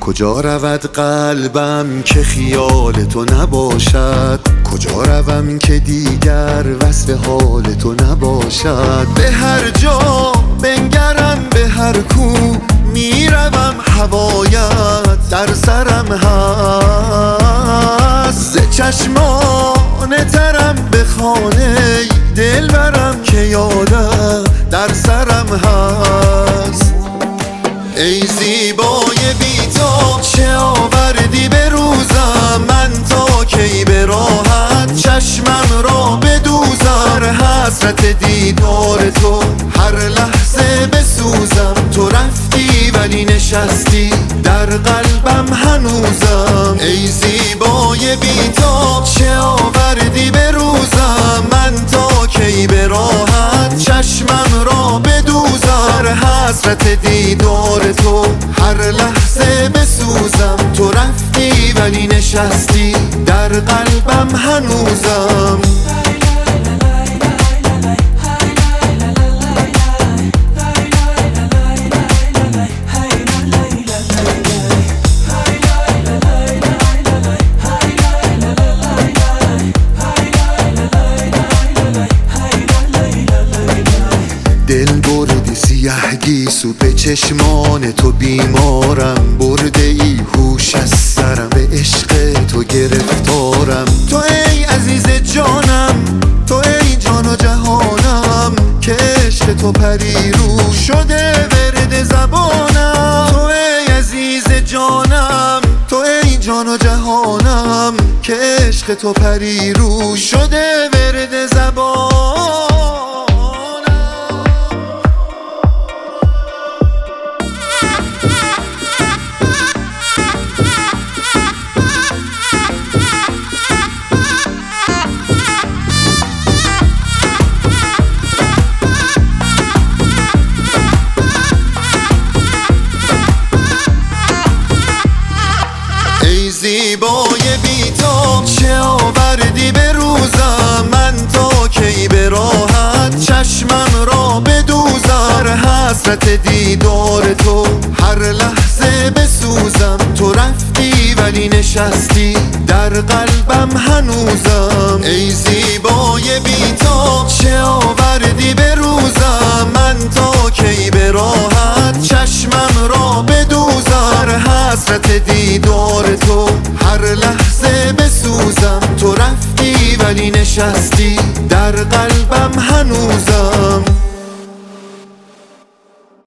کجا رود قلبم که خیال تو نباشد؟ کجا روم که دیگر وصف حال تو نباشد؟ به هر جا بنگرم به هر کو میروم هوایت در سرم هست. ز چشمان ترم به خانه دل برم که یادت در سرم هست. ای زیبای بی‌تا چه آوردی به روزم، من تا کی به راحت چشمم را بدوزم. حسرت دیدار تو هر لحظه بسوزم. تو رفتی ولی نشستی در قلبم هنوزم. ای زیبای بی‌تا چه آوردی به روزم، من تا کی به راحت چشمم را بدوزم. حسرت دیدار تو هر لحظه بسوزم. تو رفتی ولی نشستی در قلبم هنوزم. دل بردی سیه گیسو به چشمان تو بیمارم. برده ای هوش از سرم به عشق تو گرفتارم. تو ای عزیز جانم، تو ای جان و جهانم، که عشق تو پریرو شده ورد زبانم. تو ای عزیز جانم، تو ای جان و جهانم، که عشق تو پریرو شده ورد زبانم. ای زیبای بی‌تا چه آوردی به روزم، من تا کی به راحت چشمم را بدوزم. حسرت دیدار تو هر لحظه بسوزم. تو رفتی ولی نشستی در قلبم هنوزم. ای زیبای بی‌تا چه آوردی به روزم، من تا کی به راحت چشمم را بدوزم. حسرت دیدار تو هر لحظه بسوزم. تو رفتی ولی نشستی در قلبم هنوزم.